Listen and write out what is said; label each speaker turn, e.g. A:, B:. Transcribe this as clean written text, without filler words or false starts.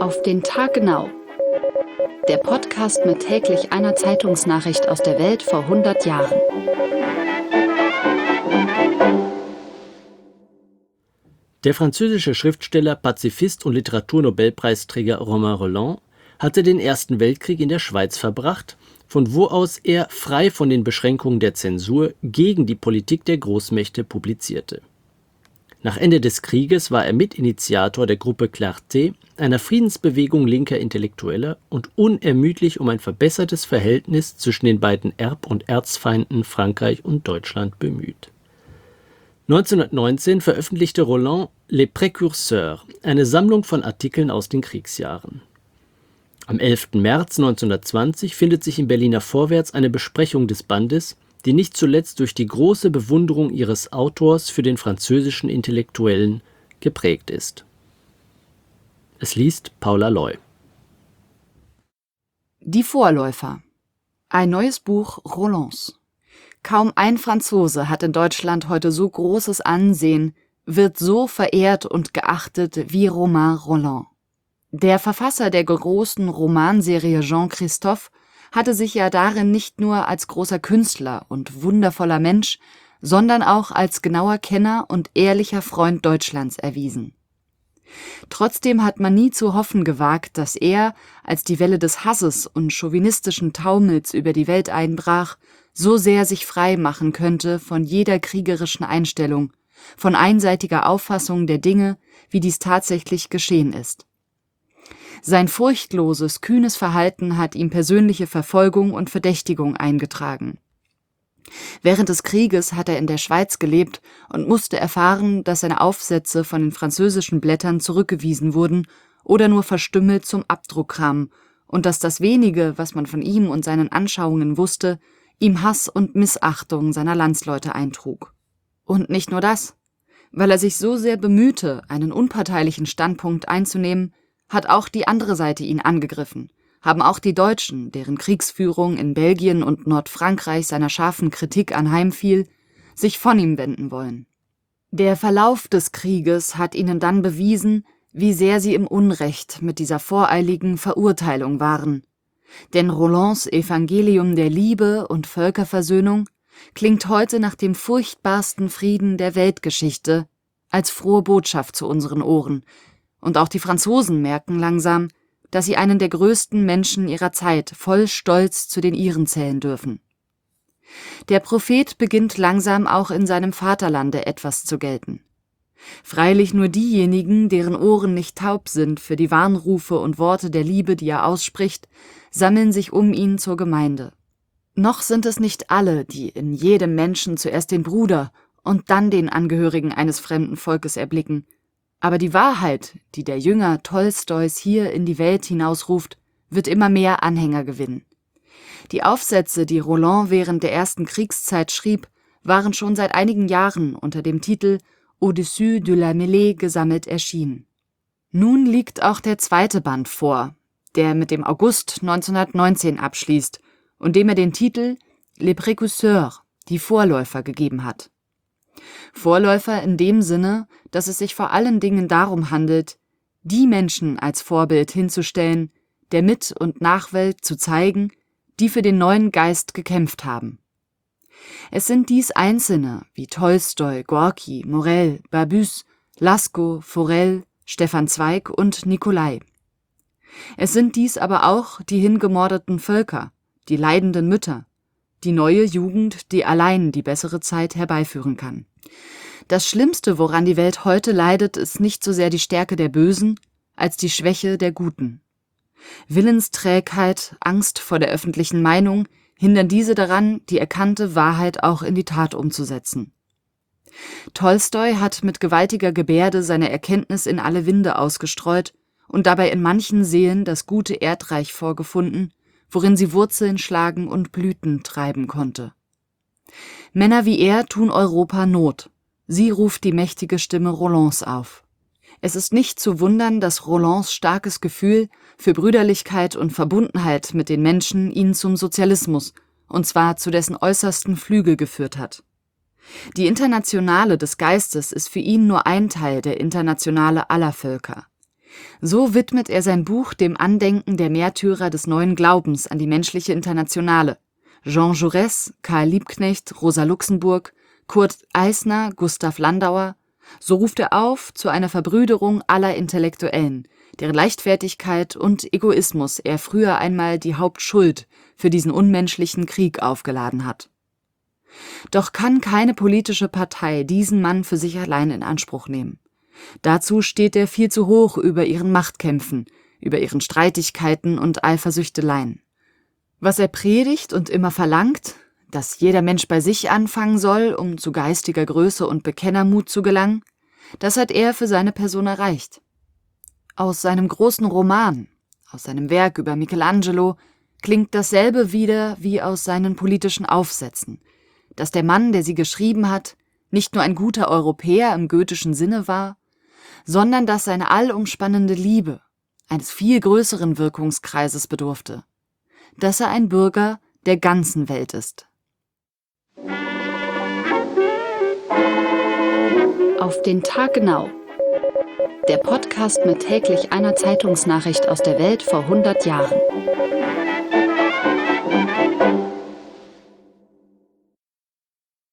A: Auf den Tag genau. Der Podcast mit täglich einer Zeitungsnachricht aus der Welt vor 100 Jahren.
B: Der französische Schriftsteller, Pazifist und Literaturnobelpreisträger Romain Rolland hatte den Ersten Weltkrieg in der Schweiz verbracht, von wo aus er, frei von den Beschränkungen der Zensur, gegen die Politik der Großmächte publizierte. Nach Ende des Krieges war er Mitinitiator der Gruppe Clarté, einer Friedensbewegung linker Intellektueller, und unermüdlich um ein verbessertes Verhältnis zwischen den beiden Erb- und Erzfeinden Frankreich und Deutschland bemüht. 1919 veröffentlichte Rolland Les Précurseurs, eine Sammlung von Artikeln aus den Kriegsjahren. Am 11. März 1920 findet sich im Berliner Vorwärts eine Besprechung des Bandes, die nicht zuletzt durch die große Bewunderung ihres Autors für den französischen Intellektuellen geprägt ist. Es liest Paula Loy.
A: Die Vorläufer. Ein neues Buch Rollands. Kaum ein Franzose hat in Deutschland heute so großes Ansehen, wird so verehrt und geachtet wie Romain Rolland. Der Verfasser der großen Romanserie Jean Christophe hatte sich ja darin nicht nur als großer Künstler und wundervoller Mensch, sondern auch als genauer Kenner und ehrlicher Freund Deutschlands erwiesen. Trotzdem hat man nie zu hoffen gewagt, dass er, als die Welle des Hasses und chauvinistischen Taumels über die Welt einbrach, so sehr sich frei machen könnte von jeder kriegerischen Einstellung, von einseitiger Auffassung der Dinge, wie dies tatsächlich geschehen ist. Sein furchtloses, kühnes Verhalten hat ihm persönliche Verfolgung und Verdächtigung eingetragen. Während des Krieges hat er in der Schweiz gelebt und musste erfahren, dass seine Aufsätze von den französischen Blättern zurückgewiesen wurden oder nur verstümmelt zum Abdruck kamen und dass das wenige, was man von ihm und seinen Anschauungen wusste, ihm Hass und Missachtung seiner Landsleute eintrug. Und nicht nur das. Weil er sich so sehr bemühte, einen unparteilichen Standpunkt einzunehmen, hat auch die andere Seite ihn angegriffen, haben auch die Deutschen, deren Kriegsführung in Belgien und Nordfrankreich seiner scharfen Kritik anheimfiel, sich von ihm wenden wollen. Der Verlauf des Krieges hat ihnen dann bewiesen, wie sehr sie im Unrecht mit dieser voreiligen Verurteilung waren. Denn Rollands Evangelium der Liebe und Völkerversöhnung klingt heute nach dem furchtbarsten Frieden der Weltgeschichte als frohe Botschaft zu unseren Ohren, und auch die Franzosen merken langsam, dass sie einen der größten Menschen ihrer Zeit voll Stolz zu den ihren zählen dürfen. Der Prophet beginnt langsam auch in seinem Vaterlande etwas zu gelten. Freilich nur diejenigen, deren Ohren nicht taub sind für die Warnrufe und Worte der Liebe, die er ausspricht, sammeln sich um ihn zur Gemeinde. Noch sind es nicht alle, die in jedem Menschen zuerst den Bruder und dann den Angehörigen eines fremden Volkes erblicken. Aber die Wahrheit, die der Jünger Tolstois hier in die Welt hinausruft, wird immer mehr Anhänger gewinnen. Die Aufsätze, die Rolland während der ersten Kriegszeit schrieb, waren schon seit einigen Jahren unter dem Titel Au-dessus de la mêlée gesammelt erschienen. Nun liegt auch der zweite Band vor, der mit dem August 1919 abschließt und dem er den Titel Les Précurseurs, die Vorläufer, gegeben hat. Vorläufer in dem Sinne, dass es sich vor allen Dingen darum handelt, die Menschen als Vorbild hinzustellen, der Mit- und Nachwelt zu zeigen, die für den neuen Geist gekämpft haben. Es sind dies Einzelne wie Tolstoi, Gorki, Morel, Barbus, Lasko, Forel, Stefan Zweig und Nicolai. Es sind dies aber auch die hingemordeten Völker, die leidenden Mütter, die neue Jugend, die allein die bessere Zeit herbeiführen kann. Das Schlimmste, woran die Welt heute leidet, ist nicht so sehr die Stärke der Bösen, als die Schwäche der Guten. Willensträgheit, Angst vor der öffentlichen Meinung hindern diese daran, die erkannte Wahrheit auch in die Tat umzusetzen. Tolstoi hat mit gewaltiger Gebärde seine Erkenntnis in alle Winde ausgestreut und dabei in manchen Seelen das gute Erdreich vorgefunden, worin sie Wurzeln schlagen und Blüten treiben konnte. Männer wie er tun Europa Not. Sie ruft die mächtige Stimme Rollands auf. Es ist nicht zu wundern, dass Rollands starkes Gefühl für Brüderlichkeit und Verbundenheit mit den Menschen ihn zum Sozialismus, und zwar zu dessen äußersten Flügel geführt hat. Die Internationale des Geistes ist für ihn nur ein Teil der Internationale aller Völker. So widmet er sein Buch dem Andenken der Märtyrer des neuen Glaubens an die menschliche Internationale: Jean Jaurès, Karl Liebknecht, Rosa Luxemburg, Kurt Eisner, Gustav Landauer. So ruft er auf zu einer Verbrüderung aller Intellektuellen, deren Leichtfertigkeit und Egoismus er früher einmal die Hauptschuld für diesen unmenschlichen Krieg aufgeladen hat. Doch kann keine politische Partei diesen Mann für sich allein in Anspruch nehmen. Dazu steht er viel zu hoch über ihren Machtkämpfen, über ihren Streitigkeiten und Eifersüchteleien. Was er predigt und immer verlangt, dass jeder Mensch bei sich anfangen soll, um zu geistiger Größe und Bekennermut zu gelangen, das hat er für seine Person erreicht. Aus seinem großen Roman, aus seinem Werk über Michelangelo, klingt dasselbe wieder wie aus seinen politischen Aufsätzen, dass der Mann, der sie geschrieben hat, nicht nur ein guter Europäer im goethischen Sinne war, sondern dass seine allumspannende Liebe eines viel größeren Wirkungskreises bedurfte, dass er ein Bürger der ganzen Welt ist. Auf den Tag genau. Der Podcast mit täglich einer Zeitungsnachricht aus der Welt vor 100 Jahren.